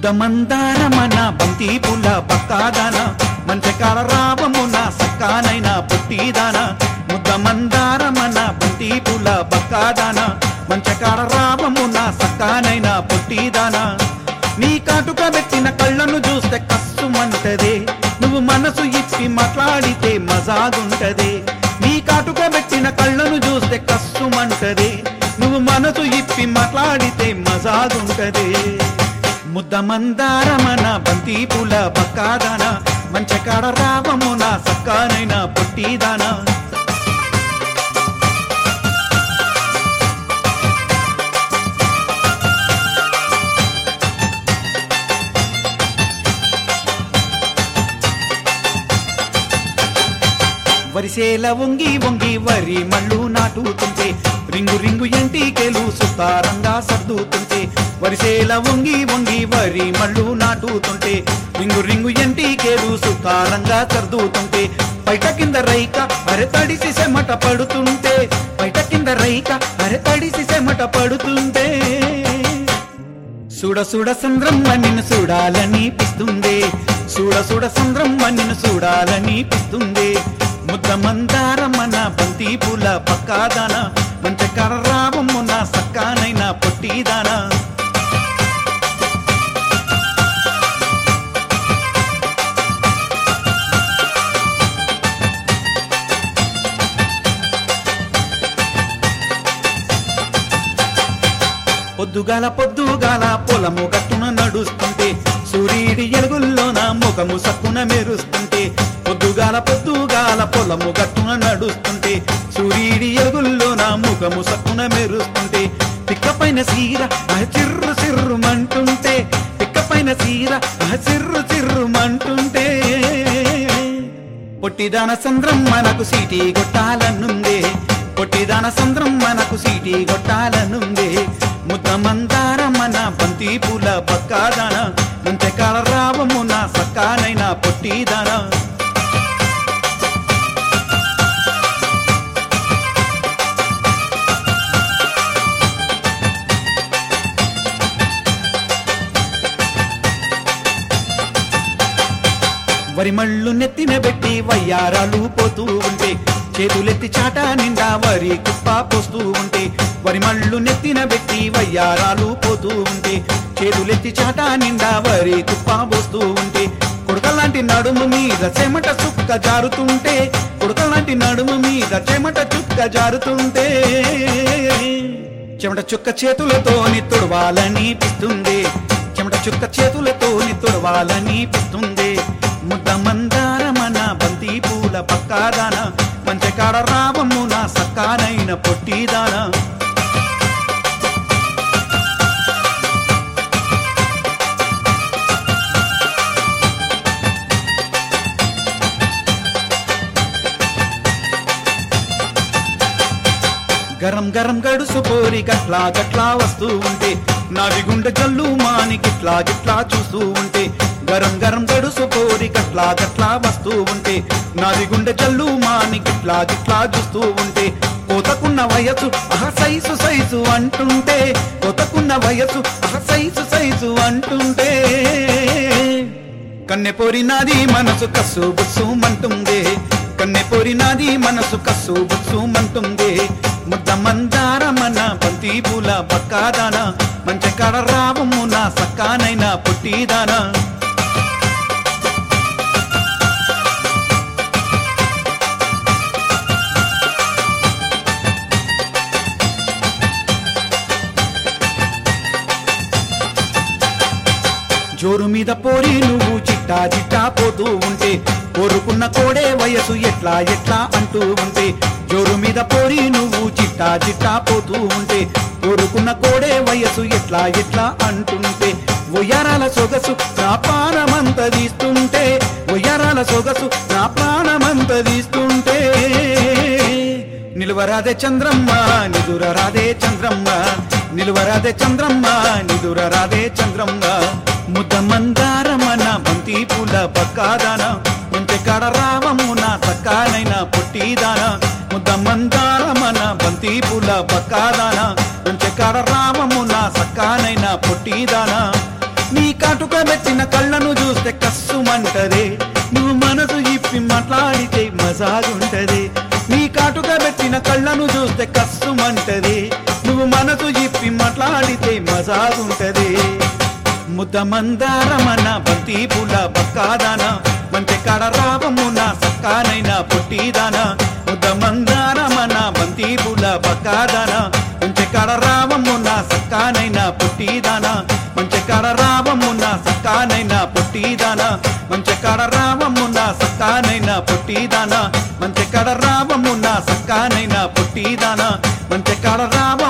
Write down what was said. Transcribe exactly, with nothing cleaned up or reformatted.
ముద్ద మందారమన బంతి పుల్ల బక్కాదాన మంచకాడ రావమున సక్కానైన పొట్టిదాన ముద్ద మందారమన బంతి పుల్ల బక్కాదాన మంచకాడ రావమున సక్కానైన పొట్టిదాన నీ కాటుక పెట్టిన కళ్ళను చూస్తే కస్సుమంటదే నువ్వు మనసు ఇచ్చి మాట్లాడితే మజాగుంటదే నీ కాటుక పెట్టిన కళ్ళను చూస్తే కస్సుమంటదే నువ్వు మనసు ఇప్పి మాట్లాడితే మజాగుంటదే ముద్ద మందారమన బంతి పూల బక్కాదాన మంచకాడ రావమున సక్కానైన పొట్టిదాన వరిసేల వంగి వంగి వరి మళ్ళు నాటుతుంటే రింగు రింగు ఎంటికేలు సుతారంగా సర్దుతుంటే వరిసేల వంగి వంగి వరి మళ్ళు నాటుతుంటే రింగు రింగు ఎంటికేలు సుతారంగా సర్దుతుంటే బయట కింద రైక అరె తడిసి సెమట పడుతుంటే బయట కింద రైక అరె తడిసి సెమట పడుతుంటే సుడ సుడ సంద్రమ్మ నిన్ను చూడాలని పిస్తుందే సుడ సుడ సంద్రమ్మ నిన్ను చూడాలని పిస్తుందే ముద్ద మందారమన బంతి పూల బక్కాదాన మంచకాడ రావమున సక్కానైన పొట్టిదాన పొద్దుగాల పొద్దుగాల పొలము గట్టున నడుస్తుంటే సూర్యుడి ఎలుగుల్లోన ముఖము సక్కున మెరుస్తుంటే పొద్దుగాల పొద్దుగాల పొలము గట్టున నడుస్తుంటే సూర్యుడి ఎలుగుల్లోన ముఖము సక్కున మెరుస్తుంటే పిక్కపైన సీర చిర్రు చిర్రుమంటుంటే పిక్కపైన సీర చిర్రు చిర్రుమంటుంటే పొట్టిదాన సంద్రం మనకు సీటీ కొట్టాలనుందే పొట్టిదాన సంద్రం మనకు సీటీ కొట్టాలనుందే ముద్ద మందారమన బంతి పూల బక్కాదాన మంచకాడ రావమున సక్కానైన పొట్టిదాన వరి మళ్ళు నెత్తిన పెట్టి వయ్యారాలు పోతూ ఉంటే చేతులెత్తి చాట నిండా వరి కుప్ప పోస్తూ ఉంటే వరి మళ్ళు నెత్తిన పెట్టి వయ్యారాలు పోతూ ఉంటే చేతులెత్తి చాట నిండా వరి కుప్ప పోస్తూ ఉంటే కొడుకలాంటి నడుము మీద చెమట చుక్క జారుతుంటే కొడుకలాంటి నడుము మీద చెమట చుక్క జారుతుంటే చెమట చుక్క చేతులతోని తుడవాలని పిస్తుంది చెమట చుక్క చేతులతోని తుడవాలని పిస్తుంది ముద్ద మందారమన బంతి పూల బక్కాదాన మంచకాడ రావమున సక్కానైన పొట్టిదాన గరం గరం గడుసు పోరి గట్లా గట్లా వస్తూ ఉంటే నావి గుండె జల్లు మాని గిట్లా గిట్లా చూస్తూ ఉంటే గరం గరం గడుసు పోరి గట్లా గట్లా వస్తూ ఉంటే నావి గుండె జల్లు మాని గిట్లా గిట్లా చూస్తూ ఉంటే కోతకున్న వయసు అహ సైసు సైజు అంటుంటే కోతకున్న వయసు అహ సైజు సైజు అంటుంటే కన్నె పోరినాది మనసు కస్సు బుస్సుమంటుందే కన్నె పోరినాది మనసు కస్సు బుస్సుమంటుందే ముద్ద మందారమన బంతి పూల బక్కాదాన మంచకాడ రావమున సక్కానైన పొట్టిదాన జోరు మీద పోరి నువ్వు చిట్టా చిట్టా పోతూ ఉంటే కోరుకున్న కోడే వయసు ఎట్లా ఎట్లా అంటూ ఉంటే జోరు మీద పోరి నువ్వు చిట్టా చిట్టా పోతూ ఉంటే కోరుకున్న కోడే వయసు ఎట్లా ఎట్లా అంటుంటే ఒయ్యారాల సొగసు నా ప్రాణమంత తీస్తుంటే ఒయ్యారాల సొగసు నా ప్రాణమంత తీస్తుంటే నిలువరాదే చంద్రమ్మ నిదుర రాదే చంద్రమ్మ నిలువరాదే చంద్రమ్మ నిదుర రాదే చంద్రమ్మ ముద్ద మందారమన బంతి పూల బక్కాదాన మంచకాడ రావమున సక్కానైన పొట్టిదాన ముద్ద మందారమన బంతి పూల బక్కాదాన మంచకాడ రావమున సక్కానైన పొట్టిదాన నీ కాటుక పెట్టిన కళ్ళను చూస్తే కస్సుమంటదే నువ్వు మనసు ఇప్పి మాట్లాడితే మజాగుంటది నీ కాటుగా పెట్టిన కళ్ళను చూస్తే కస్సుమంటది నువ్వు మనసు ఇప్పి మాట్లాడితే మజాగుంటది ముద్ద మందారమన్న బంతి పూల బక్కాదానా మంచి కడ రావమున సక్కానైనా పొట్టిదానా ముద్ద మందారమన్న బంతి పూల బక్కాదానా మంచి కడ రావమున సక్కానైనా పొట్టిదానా మంచి కడ రావమున సక్కానైనా పొట్టిదానా మంచి కడ రావమున సక్కానైనా పొట్టిదానా మంచి కడ రావమున సక్కానైనా పొట్టిదానా మంచి కడ రావ